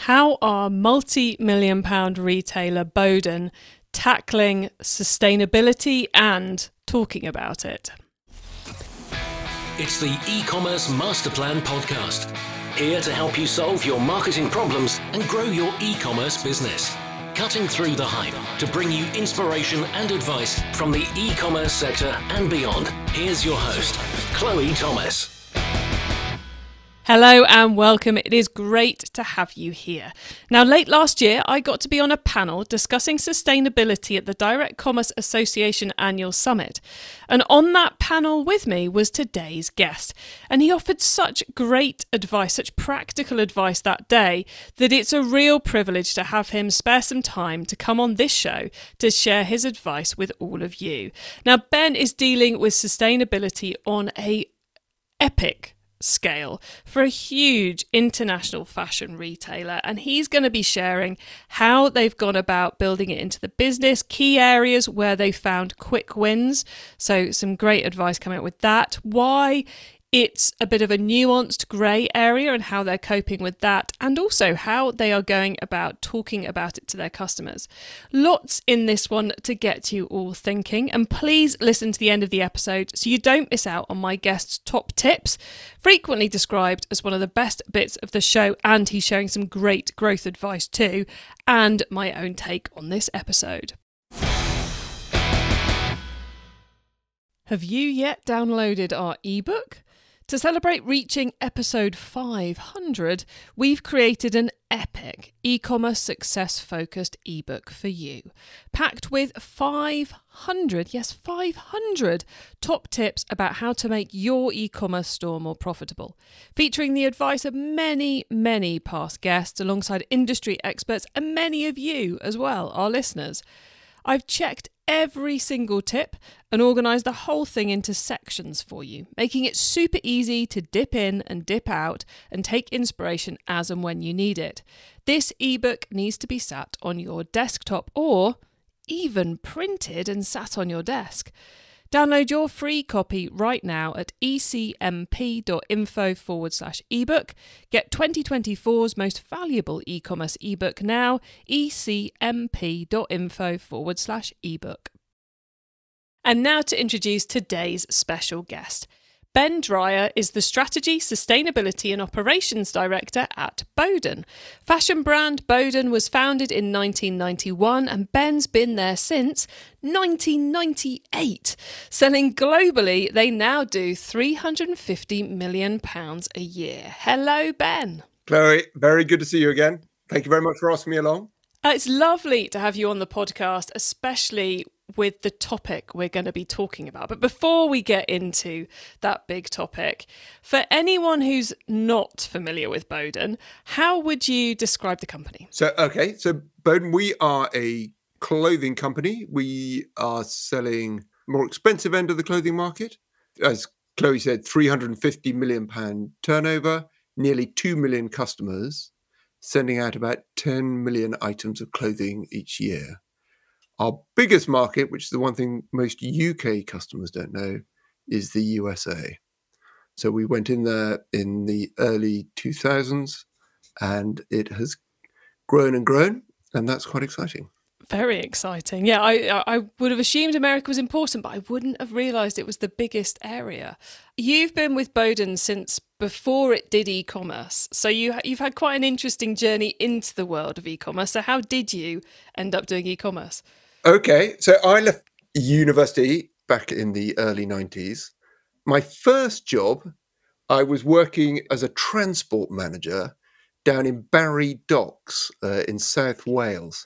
How are multi-million pound retailer Boden tackling sustainability and talking about it? It's the e-commerce master plan podcast, here to help you solve your marketing problems and grow your e-commerce business. Cutting through the hype to bring you inspiration and advice from the e-commerce sector and beyond. Here's your host, Chloe Thomas. Hello and welcome. It is great to have you here. Now, late last year, I got to be on a panel discussing sustainability at the Direct Commerce Association Annual Summit. And on that panel with me was today's guest. And he offered such great advice, such practical advice that day, that it's a real privilege to have him spare some time to come on this show to share his advice with all of you. Now, Ben is dealing with sustainability on an epic scale for a huge international fashion retailer, and he's going to be sharing how they've gone about building it into the business, key areas where they found quick wins, so some great advice coming up with that, why it's a bit of a nuanced grey area and how they're coping with that, and also how they are going about talking about it to their customers. Lots in this one to get you all thinking, and please listen to the end of the episode so you don't miss out on my guest's top tips, frequently described as one of the best bits of the show, and he's sharing some great growth advice too, and my own take on this episode. Have you yet downloaded our ebook? To celebrate reaching episode 500, we've created an epic e-commerce success-focused ebook for you, packed with 500 top tips about how to make your e-commerce store more profitable, featuring the advice of many past guests alongside industry experts and many of you as well, our listeners. I've checked every single tip and organised the whole thing into sections for you, making it super easy to dip in and dip out and take inspiration as and when you need it. This ebook needs to be sat on your desktop or even printed and sat on your desk. Download your free copy right now at ecmp.info/ebook. Get 2024's most valuable e-commerce ebook now, ecmp.info/ebook. And now to introduce today's special guest. Ben Dreyer is the Strategy, Sustainability and Operations Director at Boden. Fashion brand Boden was founded in 1991 and Ben's been there since 1998. Selling globally, they now do £350 million a year. Hello, Ben. Chloe, very good to see you again. Thank you very much for asking me along. It's lovely to have you on the podcast, especially with the topic we're going to be talking about. But before we get into that big topic, for anyone who's not familiar with Boden, how would you describe the company? So Boden, we are a clothing company. We are selling more expensive end of the clothing market. As Chloe said, £350 million turnover, nearly 2 million customers, sending out about 10 million items of clothing each year. Our biggest market, which is the one thing most UK customers don't know, is the USA. So we went in there in the early 2000s and it has grown, and that's quite exciting. Very exciting. Yeah, I would have assumed America was important, but I wouldn't have realised it was the biggest area. You've been with Boden since before it did e-commerce. So you've had quite an interesting journey into the world of e-commerce. So how did you end up doing e-commerce? Okay, so I left university back in the early 90s. My first job, I was working as a transport manager down in Barry Docks in South Wales.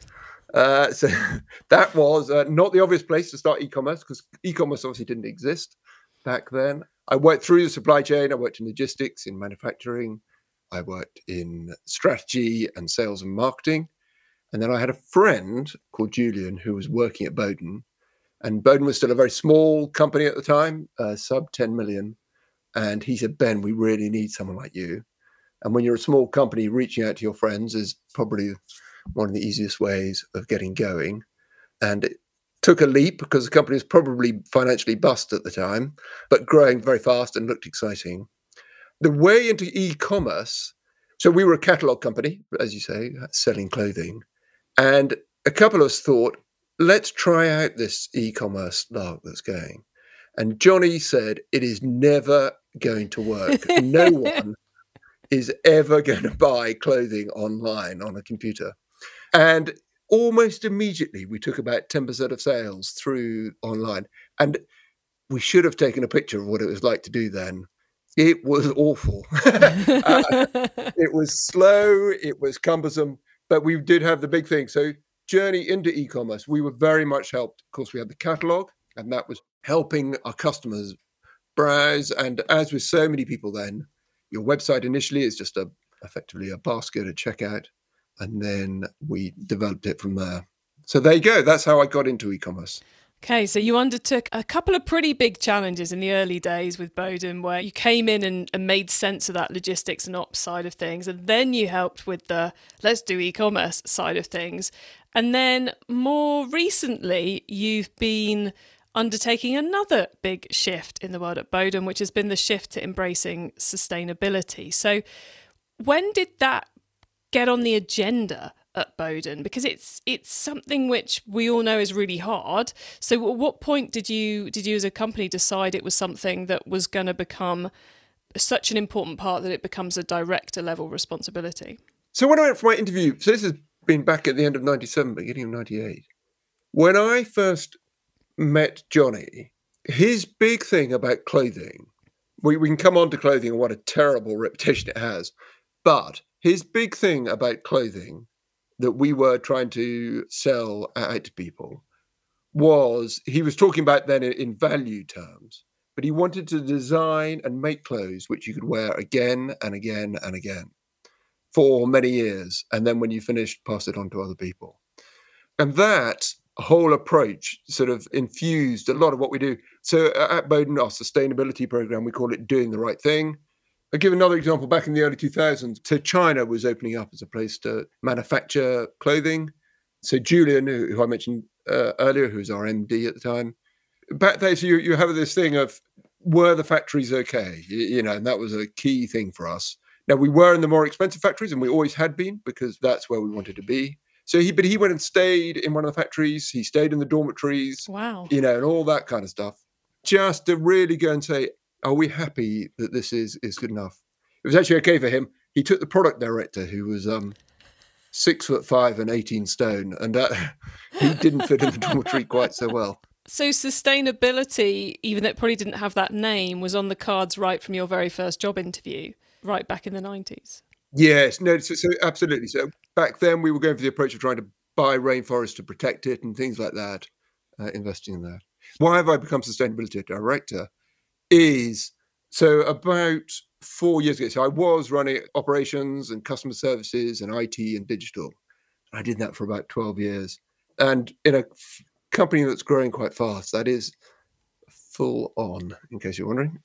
So that was not the obvious place to start e-commerce because e-commerce obviously didn't exist back then. I worked through the supply chain. I worked in logistics, in manufacturing. I worked in strategy and sales and marketing. And then I had a friend called Julian who was working at Boden. And Boden was still a very small company at the time, sub 10 million. And he said, Ben, we really need someone like you. And when you're a small company, reaching out to your friends is probably one of the easiest ways of getting going. And it took a leap because the company was probably financially bust at the time, but growing very fast and looked exciting. The way into e-commerce So we were a catalogue company, as you say, selling clothing. And a couple of us thought, let's try out this e-commerce lark that's going. And Johnny said, it is never going to work. No one is ever going to buy clothing online on a computer. And almost immediately, we took about 10% of sales through online. And we should have taken a picture of what it was like to do then. It was awful. It was slow, it was cumbersome, but we did have the big thing. So journey into e-commerce, we were very much helped. Of course, we had the catalog, and that was helping our customers browse. And as with so many people then, your website initially is just effectively a basket, a checkout, and then we developed it from there. So there you go. That's how I got into e-commerce. Okay, so you undertook a couple of pretty big challenges in the early days with Boden, where you came in and made sense of that logistics and ops side of things. And then you helped with the let's do e-commerce side of things. And then more recently, you've been undertaking another big shift in the world at Boden, which has been the shift to embracing sustainability. So when did that get on the agenda at Boden? Because it's something which we all know is really hard. So at what point did you as a company decide it was something that was going to become such an important part that it becomes a director level responsibility? So when I went for my interview, so this has been back at the end of 97, beginning of 98. When I first met Johnny, his big thing about clothing, we can come on to clothing and what a terrible reputation it has, but his big thing about clothing that we were trying to sell out to people was, he was talking about then in value terms, but he wanted to design and make clothes which you could wear again and again and again for many years. And then when you finished, pass it on to other people. And that whole approach sort of infused a lot of what we do. So at Boden, our sustainability program, we call it Doing the Right Thing. I'll give another example. Back in the early 2000s, so China was opening up as a place to manufacture clothing. So Julian, who I mentioned earlier, who was our MD at the time, back there, so you have this thing of, were the factories okay? And that was a key thing for us. Now, we were in the more expensive factories, and we always had been, because that's where we wanted to be. So he went and stayed in one of the factories. He stayed in the dormitories. Wow. And all that kind of stuff, just to really go and say, are we happy that this is good enough? It was actually okay for him. He took the product director, who was 6'5" and 18 stone, and he didn't fit in the dormitory quite so well. So sustainability, even though it probably didn't have that name, was on the cards right from your very first job interview, right back in the 90s. Yes, no, so absolutely. So back then we were going for the approach of trying to buy rainforest to protect it and things like that, investing in that. Why have I become sustainability director? Is, so about 4 years ago, so I was running operations and customer services and IT and digital. I did that for about 12 years. And in a company that's growing quite fast, that is full on, in case you're wondering.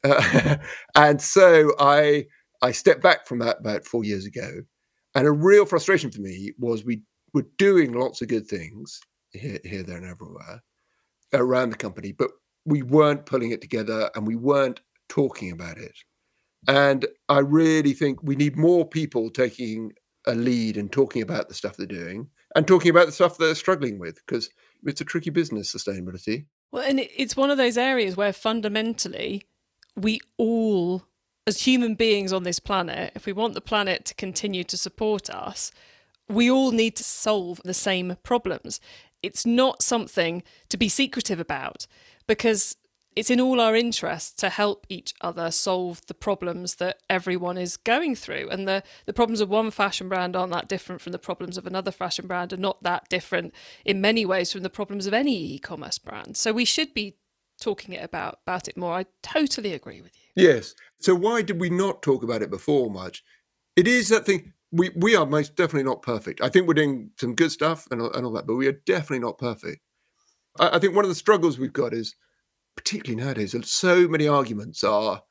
And so I stepped back from that about 4 years ago. And a real frustration for me was we were doing lots of good things here, there, and everywhere around the company, but we weren't pulling it together and we weren't talking about it. And I really think we need more people taking a lead and talking about the stuff they're doing and talking about the stuff they're struggling with, because it's a tricky business, sustainability. Well, and it's one of those areas where fundamentally we all, as human beings on this planet, if we want the planet to continue to support us, we all need to solve the same problems. It's not something to be secretive about, because it's in all our interests to help each other solve the problems that everyone is going through. And the problems of one fashion brand aren't that different from the problems of another fashion brand, and not that different in many ways from the problems of any e-commerce brand. So we should be talking about it more. I totally agree with you. Yes. So why did we not talk about it before much? It is that thing. We are most definitely not perfect. I think we're doing some good stuff and all that, but we are definitely not perfect. I think one of the struggles we've got is, particularly nowadays, so many arguments are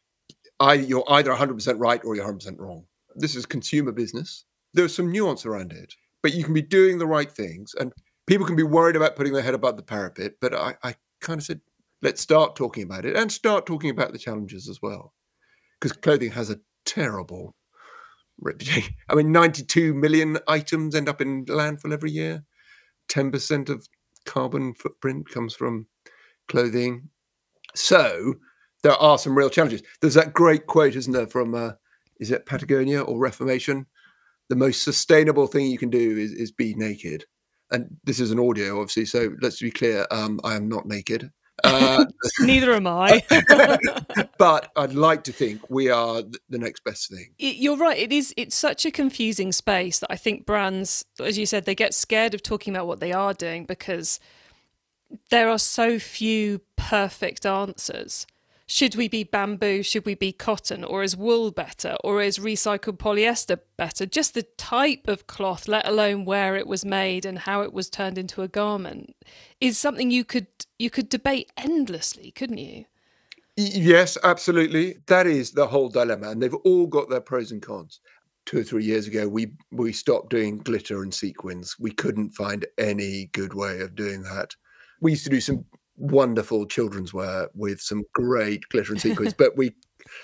you're either 100% right or you're 100% wrong. This is consumer business. There's some nuance around it, but you can be doing the right things, and people can be worried about putting their head above the parapet. But I kind of said, let's start talking about it and start talking about the challenges as well, because clothing has a terrible reputation. I mean, 92 million items end up in landfill every year. 10% of carbon footprint comes from clothing. So there are some real challenges. There's that great quote, isn't there, from, is it Patagonia or Reformation? The most sustainable thing you can do is be naked. And this is an audio, obviously, so let's be clear, I am not naked. Neither am I. But I'd like to think we are the next best thing. You're right. It's such a confusing space that I think brands, as you said, they get scared of talking about what they are doing because there are so few perfect answers. Should we be bamboo? Should we be cotton? Or is wool better? Or is recycled polyester better? Just the type of cloth, let alone where it was made and how it was turned into a garment, is something you could debate endlessly, couldn't you? Yes, absolutely. That is the whole dilemma. And they've all got their pros and cons. 2 or 3 years ago, we stopped doing glitter and sequins. We couldn't find any good way of doing that. We used to do some wonderful children's wear with some great glitter and sequins, but we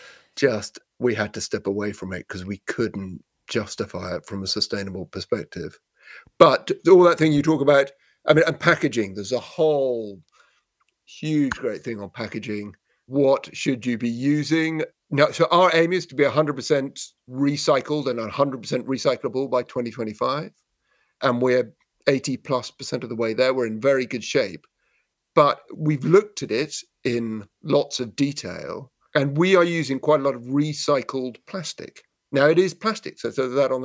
had to step away from it because we couldn't justify it from a sustainable perspective. But all that thing you talk about, I mean, and packaging, there's a whole huge great thing on packaging. What should you be using? Now, so our aim is to be 100% recycled and 100% recyclable by 2025. And we're 80+% of the way there. We're in very good shape. But we've looked at it in lots of detail, and we are using quite a lot of recycled plastic. Now, it is plastic, so there's that on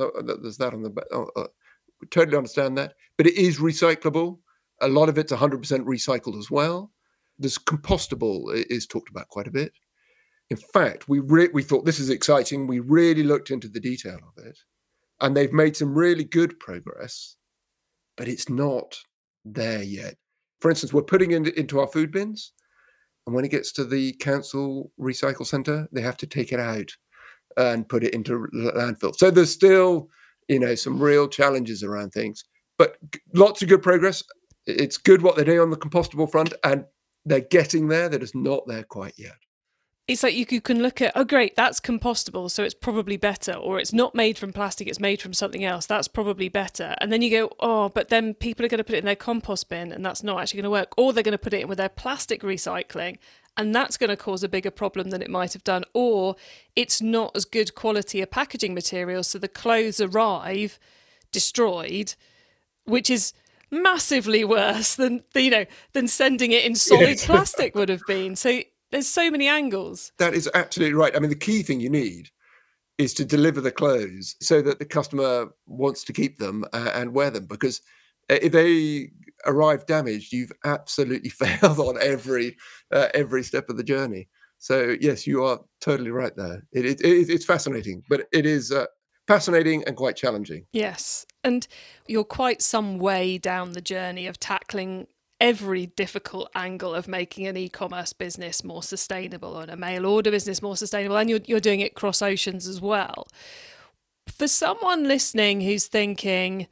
the we totally understand that. But it is recyclable. A lot of it's 100% recycled as well. There's compostable is talked about quite a bit. In fact, we thought this is exciting. We really looked into the detail of it, and they've made some really good progress, but it's not there yet. For instance, we're putting it into our food bins, and when it gets to the council recycle centre, they have to take it out and put it into landfill. So there's still, some real challenges around things, but lots of good progress. It's good what they're doing on the compostable front, and they're getting there. They're just not there quite yet. It's like you can look at, oh, great, that's compostable, so it's probably better. Or it's not made from plastic, it's made from something else. That's probably better. And then you go, oh, but then people are going to put it in their compost bin, and that's not actually going to work. Or they're going to put it in with their plastic recycling, and that's going to cause a bigger problem than it might have done. Or it's not as good quality a packaging material, so the clothes arrive destroyed, which is massively worse than sending it in solid plastic would have been. So there's so many angles. That is absolutely right. I mean, the key thing you need is to deliver the clothes so that the customer wants to keep them and wear them. Because if they arrive damaged, you've absolutely failed on every step of the journey. So yes, you are totally right there. It's fascinating, but it is fascinating and quite challenging. Yes, and you're quite some way down the journey of tackling every difficult angle of making an e-commerce business more sustainable and a mail order business more sustainable, and you're doing it cross oceans as well. For someone listening who's thinking,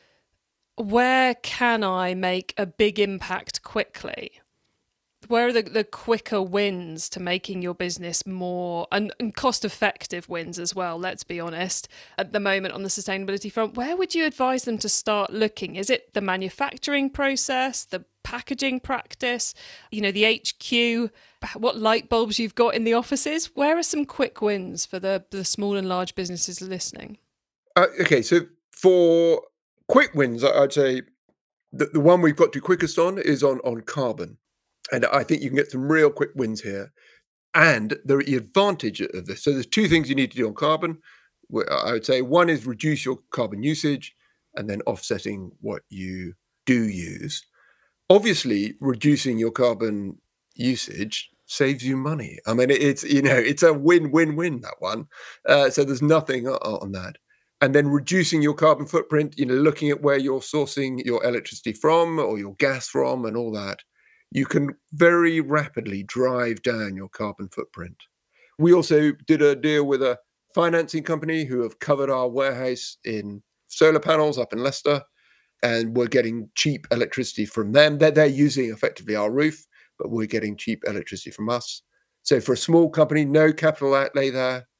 where can I make a big impact quickly? Where are the quicker wins to making your business more and cost-effective wins as well, let's be honest, at the moment on the sustainability front? Where would you advise them to start looking? Is it the manufacturing process, the packaging practice, the HQ, what light bulbs you've got in the offices? Where are some quick wins for the small and large businesses listening? Okay, so for quick wins, I'd say the one we've got to quickest on is on carbon. And I think you can get some real quick wins here. And the advantage of this, so there's two things you need to do on carbon. I would say one is reduce your carbon usage and then offsetting what you do use. Obviously, reducing your carbon usage saves you money. I mean, it's a win-win-win, that one. So there's nothing on that. And then reducing your carbon footprint, looking at where you're sourcing your electricity from or your gas from and all that. You can very rapidly drive down your carbon footprint. We also did a deal with a financing company who have covered our warehouse in solar panels up in Leicester, and we're getting cheap electricity from them. They're using effectively our roof, but we're getting cheap electricity from us. So for a small company, no capital outlay there,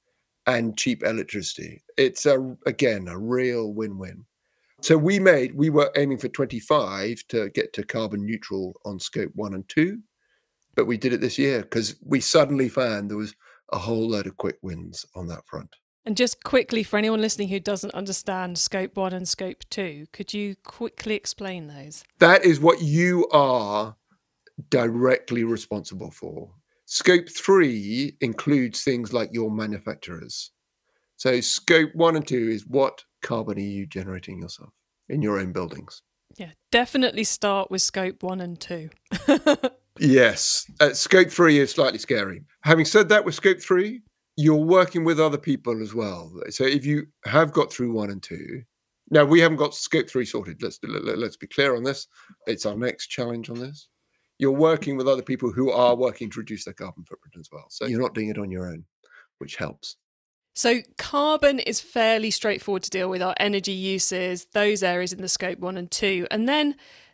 and cheap electricity. It's, again, a real win-win. So we were aiming for 25 to get to carbon neutral on scope 1 and 2, but we did it this year because we suddenly found there was a whole load of quick wins on that front. And just quickly, for anyone listening who doesn't understand scope 1 and scope 2, could you quickly explain those? That is what you are directly responsible for. Scope 3 includes things like your manufacturers. So scope 1 and 2 is what carbon are you generating yourself in your own buildings? Yeah, definitely start with scope 1 and 2. Yes. Scope 3 is slightly scary. Having said that, with scope 3, you're working with other people as well. So if you have got through 1 and 2, now we haven't got scope 3 sorted. Let's be clear on this. It's our next challenge on this. You're working with other people who are working to reduce their carbon footprint as well. So you're not doing it on your own, which helps. So carbon is fairly straightforward to deal with, our energy uses, those areas in the scope 1 and 2. And then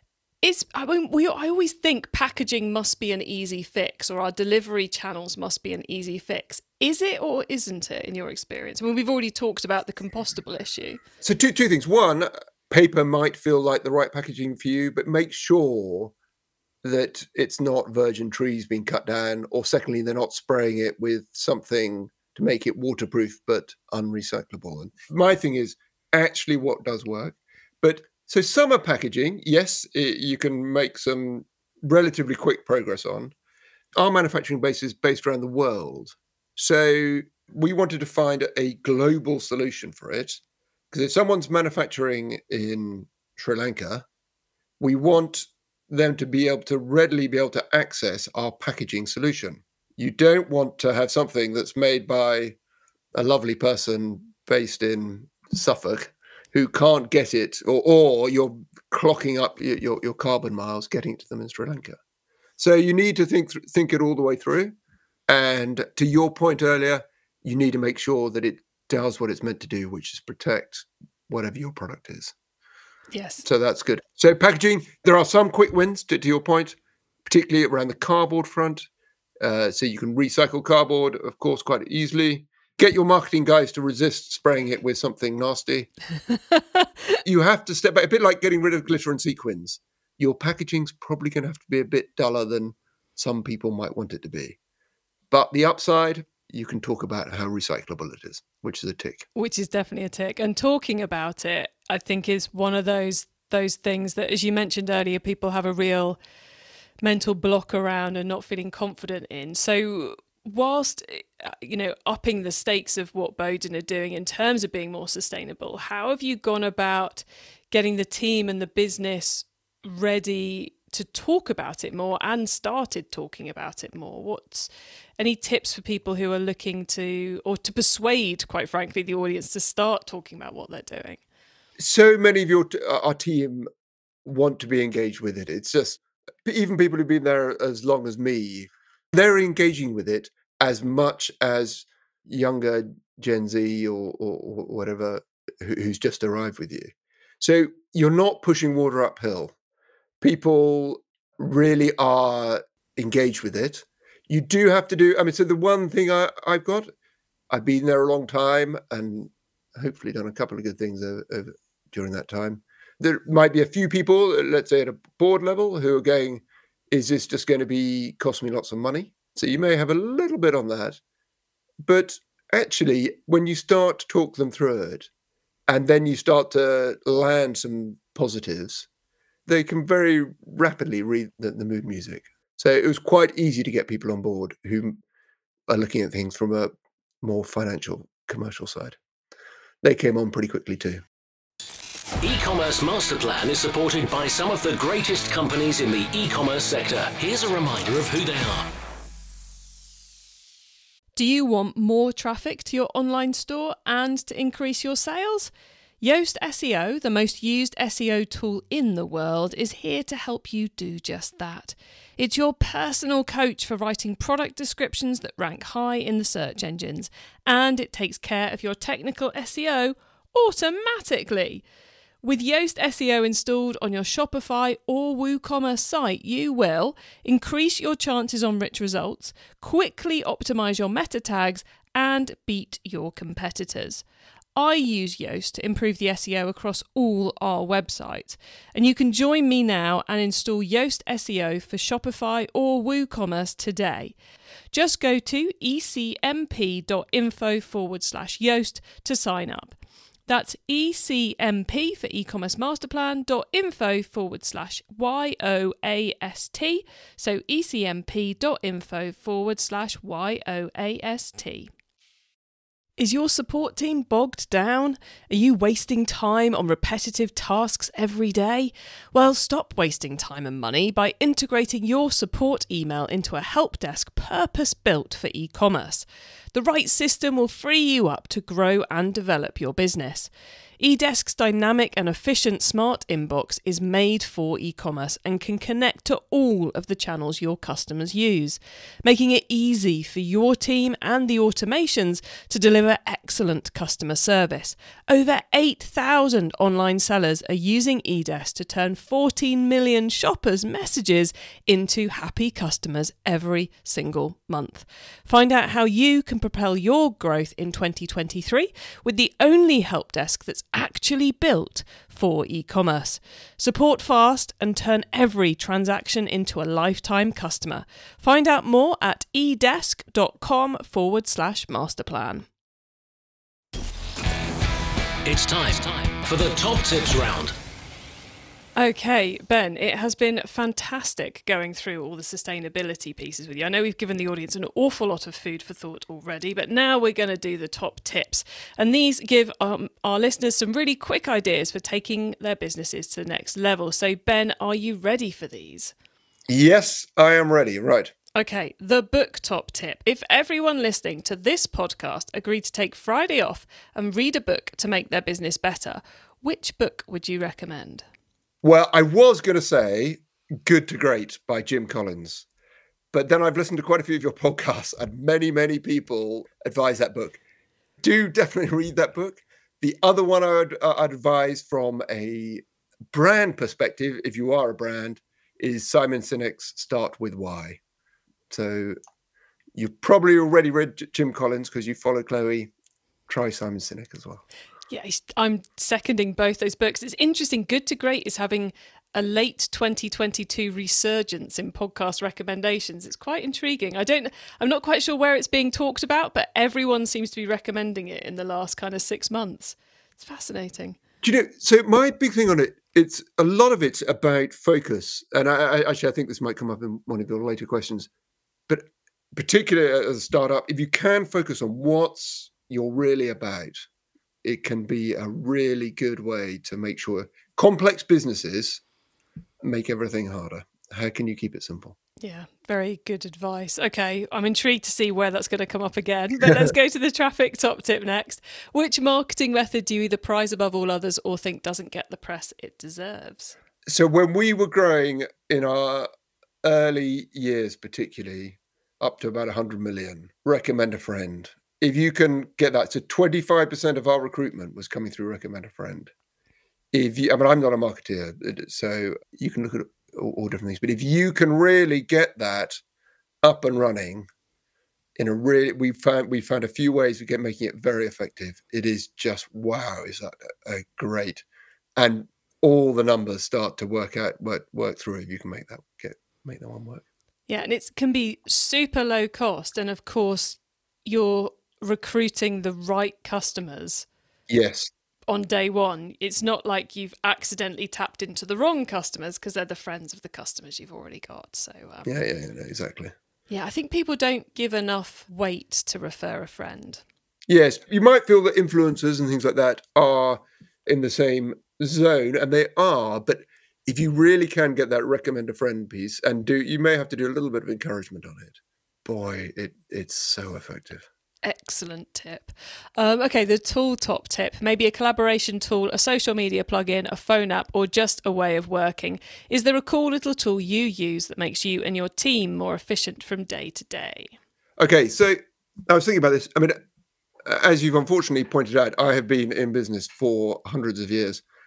I always think packaging must be an easy fix, or our delivery channels must be an easy fix. Is it or isn't it in your experience? I mean, we've already talked about the compostable issue. So two things. One, paper might feel like the right packaging for you, but make sure that it's not virgin trees being cut down, or secondly, they're not spraying it with something to make it waterproof but unrecyclable. And my thing is actually what does work. But so summer packaging, yes, you can make some relatively quick progress on. Our manufacturing base is based around the world. So we wanted to find a global solution for it. Because if someone's manufacturing in Sri Lanka, we want them to be able to readily be able to access our packaging solution. You don't want to have something that's made by a lovely person based in Suffolk who can't get it, or you're clocking up your carbon miles getting to them in Sri Lanka. So you need to think it all the way through. And to your point earlier, you need to make sure that it does what it's meant to do, which is protect whatever your product is. Yes. So that's good. So packaging, there are some quick wins to your point, particularly around the cardboard front. So you can recycle cardboard, of course, quite easily. Get your marketing guys to resist spraying it with something nasty. You have to step back, a bit like getting rid of glitter and sequins. Your packaging's probably going to have to be a bit duller than some people might want it to be. But the upside, you can talk about how recyclable it is, which is a tick. Which is definitely a tick. And talking about it, I think, is one of those things that, as you mentioned earlier, people have a real mental block around and not feeling confident in. So whilst, upping the stakes of what Boden are doing in terms of being more sustainable, how have you gone about getting the team and the business ready to talk about it more and started talking about it more? What's any tips for people who are looking to, or to persuade, quite frankly, the audience to start talking about what they're doing? So many of our team want to be engaged with it. It's just, even people who've been there as long as me, they're engaging with it as much as younger Gen Z or whatever who's just arrived with you. So you're not pushing water uphill. People really are engaged with it. You do have to do, so the one thing I've been there a long time and hopefully done a couple of good things during that time. There might be a few people, let's say at a board level, who are going, is this just going to cost me lots of money? So you may have a little bit on that. But actually, when you start to talk them through it, and then you start to land some positives, they can very rapidly read the mood music. So it was quite easy to get people on board who are looking at things from a more financial, commercial side. They came on pretty quickly too. E-commerce Master Plan is supported by some of the greatest companies in the e-commerce sector. Here's a reminder of who they are. Do you want more traffic to your online store and to increase your sales? Yoast SEO, the most used SEO tool in the world, is here to help you do just that. It's your personal coach for writing product descriptions that rank high in the search engines, and it takes care of your technical SEO automatically. With Yoast SEO installed on your Shopify or WooCommerce site, you will increase your chances on rich results, quickly optimize your meta tags, and beat your competitors. I use Yoast to improve the SEO across all our websites, and you can join me now and install Yoast SEO for Shopify or WooCommerce today. Just go to ecmp.info/Yoast to sign up. That's ecmp for e-commerce masterplan.info/YOAST. So ecmp.info/YOAST. Is your support team bogged down? Are you wasting time on repetitive tasks every day? Well, stop wasting time and money by integrating your support email into a help desk purpose-built for e-commerce. The right system will free you up to grow and develop your business. eDesk's dynamic and efficient smart inbox is made for e-commerce and can connect to all of the channels your customers use, making it easy for your team and the automations to deliver excellent customer service. Over 8,000 online sellers are using eDesk to turn 14 million shoppers' messages into happy customers every single month. Find out how you can propel your growth in 2023 with the only help desk that's actually built for e-commerce. Support fast and turn every transaction into a lifetime customer. Find out more at edesk.com/masterplan. It's time for the top tips round. Okay, Ben, it has been fantastic going through all the sustainability pieces with you. I know we've given the audience an awful lot of food for thought already, but now we're going to do the top tips. And these give our listeners some really quick ideas for taking their businesses to the next level. So, Ben, are you ready for these? Yes, I am ready. Right. Okay, the book top tip. If everyone listening to this podcast agreed to take Friday off and read a book to make their business better, which book would you recommend? Well, I was going to say Good to Great by Jim Collins, but then I've listened to quite a few of your podcasts and many people advise that book. Do definitely read that book. The other one I'd advise from a brand perspective, if you are a brand, is Simon Sinek's Start With Why. So you've probably already read Jim Collins because you follow Chloe. Try Simon Sinek as well. Yeah, I'm seconding both those books. It's interesting. Good to Great is having a late 2022 resurgence in podcast recommendations. It's quite intriguing. I'm not quite sure where it's being talked about, but everyone seems to be recommending it in the last kind of 6 months. It's fascinating. Do you know, so my big thing on it, it's a lot of it's about focus. And I think this might come up in one of your later questions, but particularly as a startup, if you can focus on what's you're really about, it can be a really good way to make sure complex businesses make everything harder. How can you keep it simple? Yeah, very good advice. Okay, I'm intrigued to see where that's going to come up again. But let's go to the traffic top tip next. Which marketing method do you either prize above all others or think doesn't get the press it deserves? So when we were growing in our early years, particularly up to about 100 million, recommend a friend. If you can get that, so 25% of our recruitment was coming through recommend a friend. I'm not a marketeer, so you can look at all different things. But if you can really get that up and running we found a few ways of making it very effective. It is just, wow, is that a great, and all the numbers start to work through if you can make that one work. Yeah, and it can be super low cost. And of course, you're recruiting the right customers. Yes. On day one. It's not like you've accidentally tapped into the wrong customers because they're the friends of the customers you've already got. So yeah, exactly. Yeah, I think people don't give enough weight to refer a friend. Yes, you might feel that influencers and things like that are in the same zone, and they are, but if you really can get that recommend a friend piece you may have to do a little bit of encouragement on it. Boy, it's so effective. Excellent tip. Okay, the tool top tip, maybe a collaboration tool, a social media plugin, a phone app, or just a way of working. Is there a cool little tool you use that makes you and your team more efficient from day to day? Okay, so I was thinking about this. I mean, as you've unfortunately pointed out, I have been in business for hundreds of years,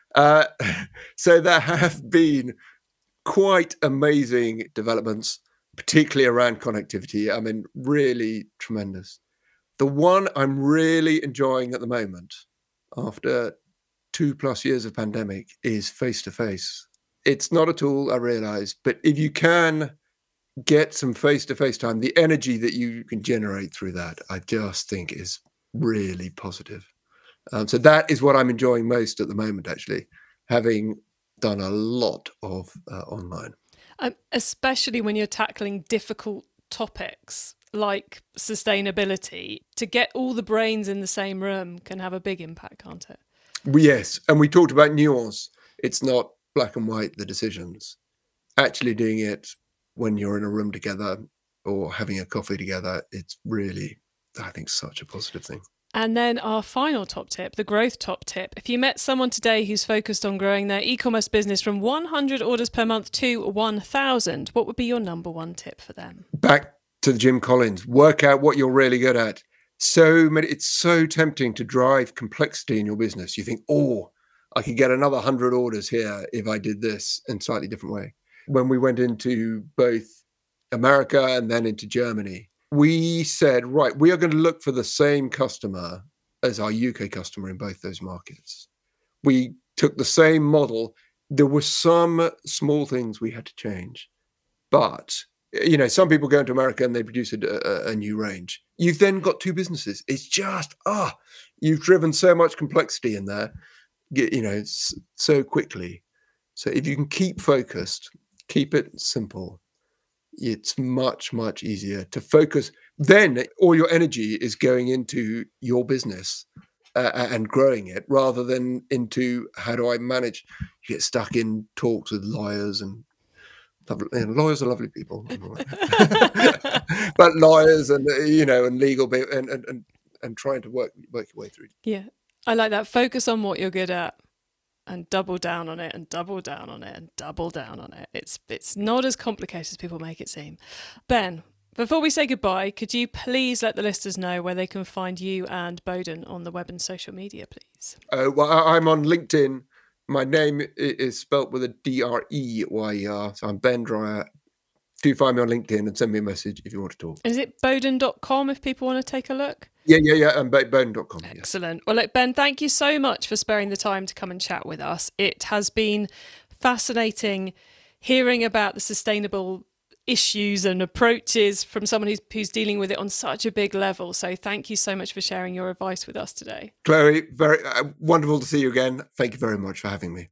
So there have been quite amazing developments, particularly around connectivity. I mean, really tremendous. The one I'm really enjoying at the moment, after 2+ years of pandemic, is face-to-face. It's not a tool, I realize, but if you can get some face-to-face time, the energy that you can generate through that, I just think is really positive. So that is what I'm enjoying most at the moment, actually, having done a lot of online. Especially when you're tackling difficult topics like sustainability, to get all the brains in the same room can have a big impact, can't it? Yes, and we talked about nuance. It's not black and white, the decisions. Actually doing it when you're in a room together or having a coffee together, it's really, I think, such a positive thing. And then our final top tip, the growth top tip. If you met someone today who's focused on growing their e-commerce business from 100 orders per month to 1,000, what would be your number one tip for them? Back to the Jim Collins, work out what you're really good at. It's so tempting to drive complexity in your business. You think, I could get another 100 orders here if I did this in a slightly different way. When we went into both America and then into Germany, we said, right, we are going to look for the same customer as our UK customer in both those markets. We took the same model. There were some small things we had to change, but some people go into America and they produce a new range. You've then got two businesses. It's just, you've driven so much complexity in there, so quickly. So if you can keep focused, keep it simple, it's much, much easier to focus. Then all your energy is going into your business and growing it rather than into how do I manage. You get stuck in talks with lawyers and lawyers are lovely people, but lawyers and and legal and trying to work your way through. Yeah, I like that. Focus on what you're good at, and double down on it, and double down on it, and double down on it. It's not as complicated as people make it seem. Ben, before we say goodbye, could you please let the listeners know where they can find you and Boden on the web and social media, please? Well, I'm on LinkedIn. My name is spelt with a Dreyer, so I'm Ben Dreyer. Do find me on LinkedIn and send me a message if you want to talk. Is it Boden.com if people want to take a look? Yeah, and Boden.com. Excellent. Yes. Well, look, Ben, thank you so much for sparing the time to come and chat with us. It has been fascinating hearing about the sustainable issues and approaches from someone who's dealing with it on such a big level. So thank you so much for sharing your advice with us today. Chloe, very wonderful to see you again. Thank you very much for having me.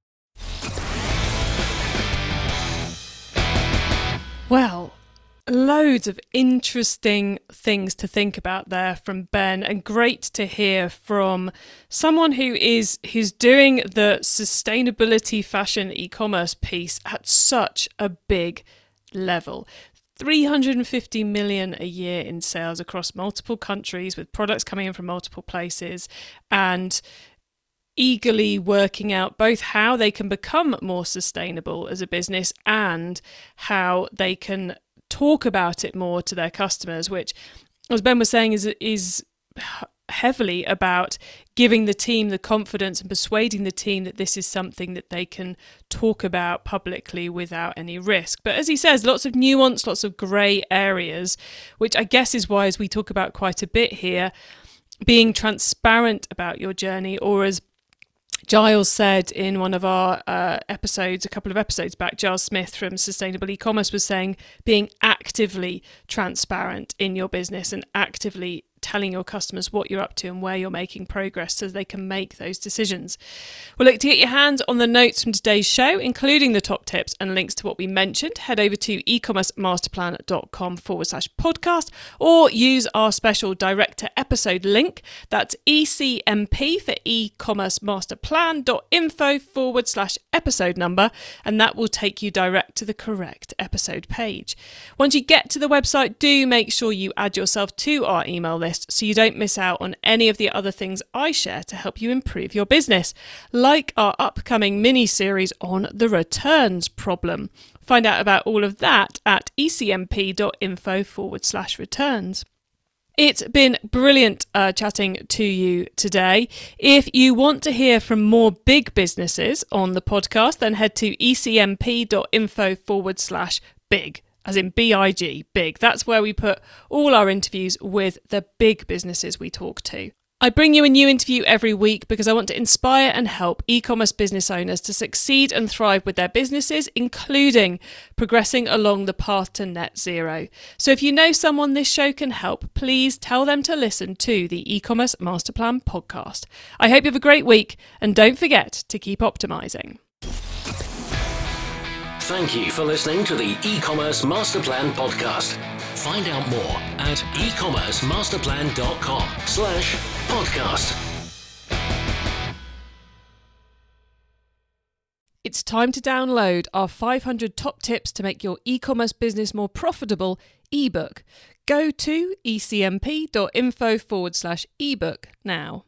Well, loads of interesting things to think about there from Ben, and great to hear from someone who's doing the sustainability fashion e-commerce piece at such a big level. 350 million a year in sales across multiple countries, with products coming in from multiple places, and eagerly working out both how they can become more sustainable as a business and how they can talk about it more to their customers, which, as Ben was saying, is heavily about giving the team the confidence and persuading the team that this is something that they can talk about publicly without any risk. But as he says, lots of nuance, lots of grey areas, which I guess is why, as we talk about quite a bit here, being transparent about your journey, or as Giles said in one of our episodes, a couple of episodes back, Giles Smith from Sustainable E-Commerce was saying being actively transparent in your business and actively telling your customers what you're up to and where you're making progress so they can make those decisions. Well, look, to get your hands on the notes from today's show, including the top tips and links to what we mentioned, head over to ecommercemasterplan.com/podcast or use our special direct to episode link. That's ECMP for ecommercemasterplan.info/episode number, and that will take you direct to the correct episode page. Once you get to the website, do make sure you add yourself to our email list so you don't miss out on any of the other things I share to help you improve your business, like our upcoming mini-series on the returns problem. Find out about all of that at ecmp.info/returns. It's been brilliant chatting to you today. If you want to hear from more big businesses on the podcast, then head to ecmp.info/big, as in BIG, big. That's where we put all our interviews with the big businesses we talk to. I bring you a new interview every week because I want to inspire and help e-commerce business owners to succeed and thrive with their businesses, including progressing along the path to net zero. So if you know someone this show can help, please tell them to listen to the E-commerce Masterplan podcast. I hope you have a great week, and don't forget to keep optimizing. Thank you for listening to the E-commerce Masterplan podcast. Find out more at ecommercemasterplan.com/podcast. It's time to download our 500 top tips to make your e-commerce business more profitable ebook. Go to ecmp.info/ebook now.